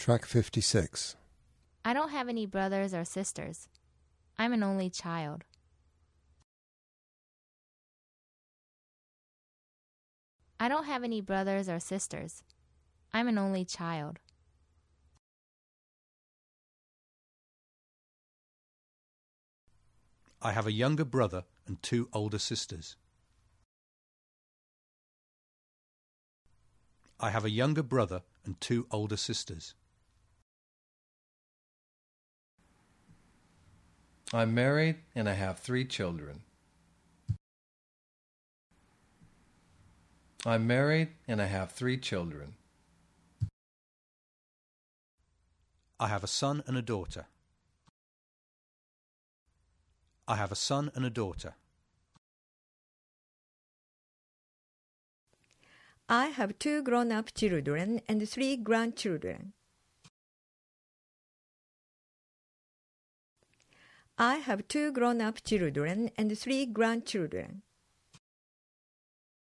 Track 56. I don't have any brothers or sisters. I'm an only child. I don't have any brothers or sisters. I'm an only child. I have a younger brother and 2 older sisters. I have a younger brother and 2 older sisters. I'm married and I have 3 children. I'm married and I have 3 children. I have a son and a daughter. I have a son and a daughter. I have 2 grown-up children and 3 grandchildren. I have 2 grown-up children and 3 grandchildren.